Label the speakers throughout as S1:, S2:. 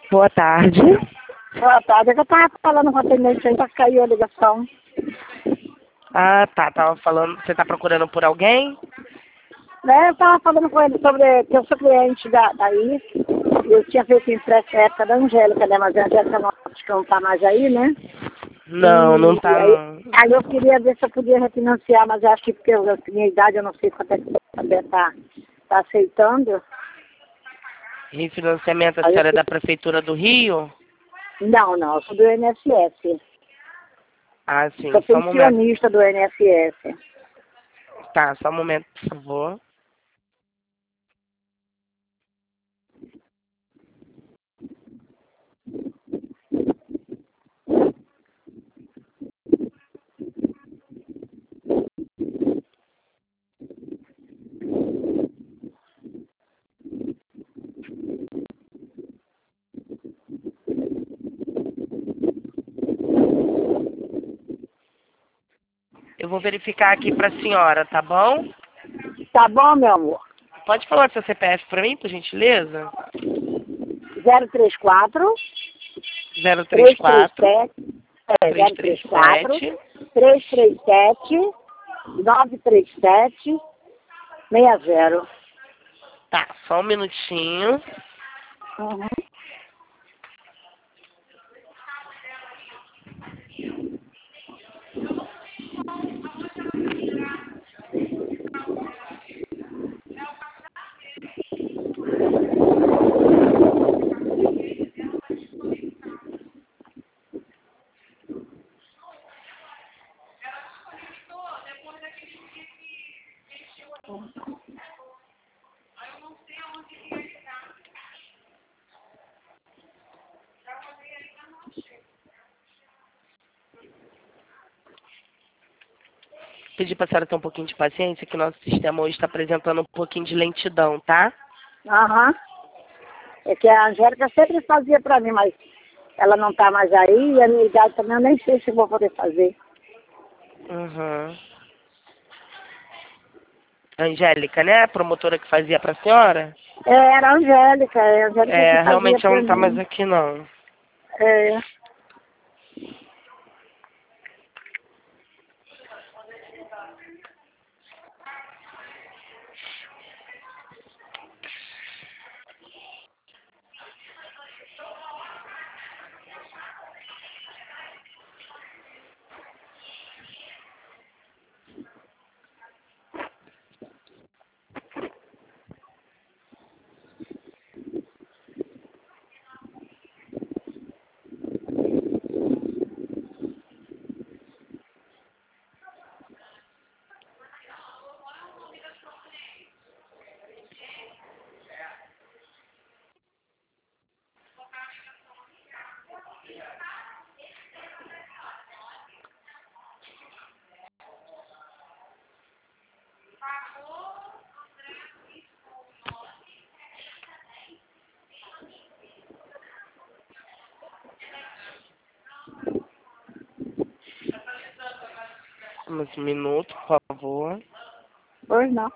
S1: Boa tarde.
S2: Boa tarde, é que eu estava falando com a atendente aí, só que caiu a ligação.
S1: Ah, tá. Tava falando. Você tá procurando por alguém?
S2: Né, eu estava falando com ele sobre que eu sou cliente daí, e eu tinha feito empréstimo na época da Angélica, né? Mas a Angélica não está mais aí, né?
S1: Não, não tá
S2: aí,
S1: não.
S2: aí eu queria ver se eu podia refinanciar, mas eu acho que porque eu minha idade, eu não sei quanto é que você tá aceitando.
S1: Refinanciamento, a
S2: Aí
S1: senhora é da Prefeitura do Rio?
S2: não, eu sou do INSS.
S1: Ah, sim.
S2: Sou
S1: Só um momento.
S2: pensionista do INSS.
S1: Tá, só um momento, por favor. Eu vou verificar aqui pra senhora, tá bom?
S2: Tá bom, meu amor?
S1: Pode falar seu CPF pra mim, por gentileza?
S2: 034
S1: 034
S2: 034
S1: 337.
S2: 337 937 60.
S1: Tá, só um minutinho.
S2: Uhum.
S1: Pedir pra senhora ter um pouquinho de paciência, que nosso sistema hoje está apresentando um pouquinho de lentidão, tá?
S2: Aham. É que a Angélica sempre fazia pra mim, mas ela não tá mais aí e a minha idade também eu nem sei se vou poder fazer.
S1: Uhum. Angélica, né? A promotora que fazia pra senhora?
S2: Era a Angélica que
S1: É,
S2: fazia
S1: realmente ela
S2: pra
S1: não tá mais
S2: mim.
S1: aqui, não.
S2: É.
S1: Um minuto, por favor.
S2: Pois não.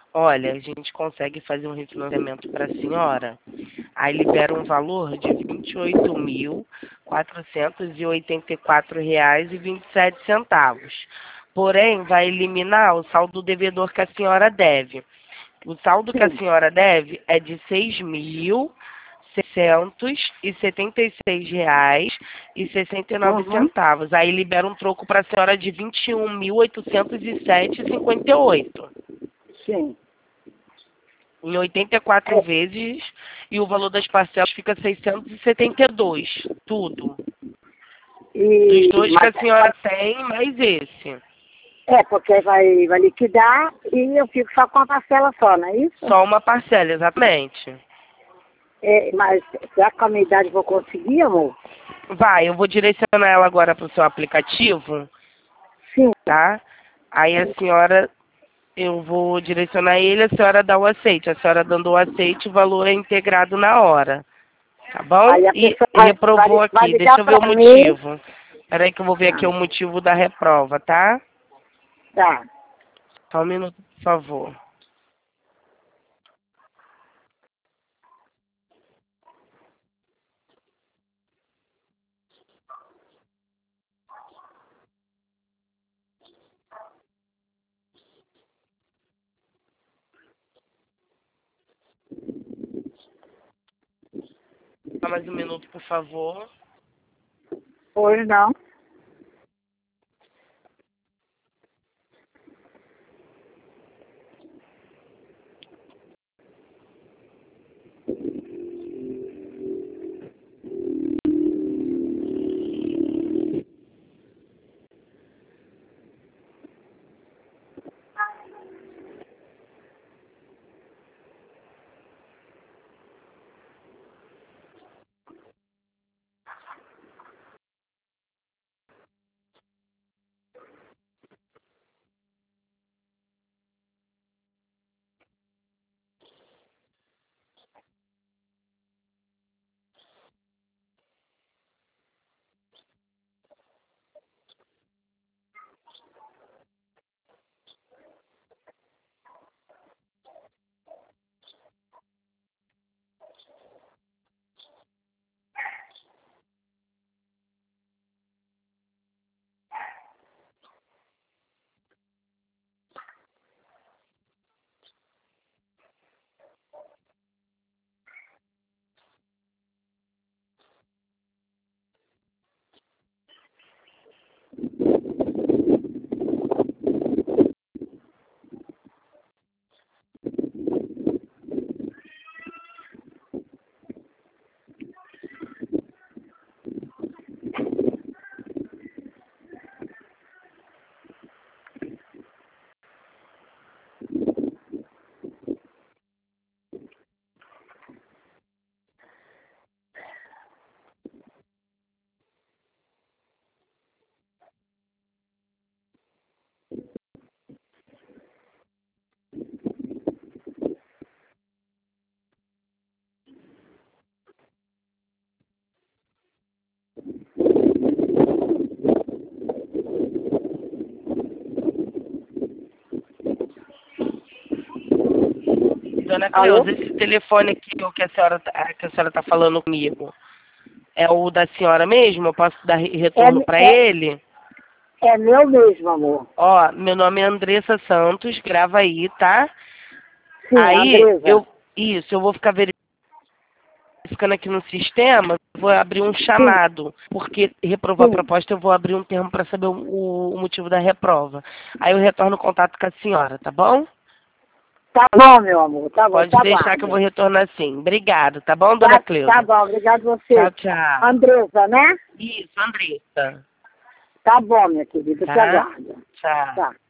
S1: Olha, a gente consegue fazer um refinanciamento para a senhora. Aí libera um valor de R$ 28.484,27. Porém, vai eliminar o saldo devedor que a senhora deve. O saldo que a
S2: Sim.
S1: senhora deve é de
S2: Uhum.
S1: R$ 6.676,69. Aí libera um troco para a senhora de 21.807,58
S2: Sim.
S1: em 84
S2: É,
S1: vezes, e o valor das parcelas fica 672, tudo. Dos dois que
S2: mas,
S1: a senhora tem, mais esse.
S2: porque vai liquidar e eu fico só com a parcela só, não é isso?
S1: Só uma parcela, exatamente.
S2: Mas será que com a minha idade eu vou conseguir, amor?
S1: Vai, eu vou direcionar ela agora para o seu aplicativo,
S2: Sim.
S1: tá? Aí a senhora, eu vou direcionar ele, a senhora dá o aceite. A senhora dando o aceite, o valor é integrado na hora. Tá bom?
S2: Aí a
S1: E
S2: pessoa
S1: reprovou
S2: vai
S1: aqui.
S2: ligar
S1: Deixa eu ver o
S2: para mim.
S1: motivo. Peraí que eu vou ver aqui
S2: Ah,
S1: o motivo da reprova, tá?
S2: tá.
S1: Só um minuto, por favor. Só mais um minuto, por favor.
S2: Hoje não.
S1: Dona
S2: Alô?
S1: Cleusa, esse telefone aqui o que a senhora tá falando comigo, é o da senhora mesmo? Eu posso dar retorno para
S2: É,
S1: ele?
S2: é meu mesmo, amor.
S1: Ó, meu nome é Andressa Santos, grava aí, tá?
S2: Sim,
S1: Aí,
S2: Andresa.
S1: eu vou ficar verificando aqui no sistema, vou abrir um
S2: Sim,
S1: chamado, porque reprovar a
S2: sim.
S1: proposta, eu vou abrir um termo para saber o motivo da reprova. Aí eu retorno o contato com a senhora, tá bom?
S2: Tá bom, meu amor. Tá bom,
S1: Pode
S2: te
S1: deixar que eu vou
S2: aguardo.
S1: retornar sim. Obrigado, tá bom, dona
S2: Tá
S1: Cleusa?
S2: bom, obrigado a
S1: Tchau,
S2: você.
S1: tchau.
S2: Andresa, né?
S1: Isso, Andressa.
S2: Tá bom, minha querida, te
S1: Tá?
S2: aguardo.
S1: Tchau.
S2: Tá.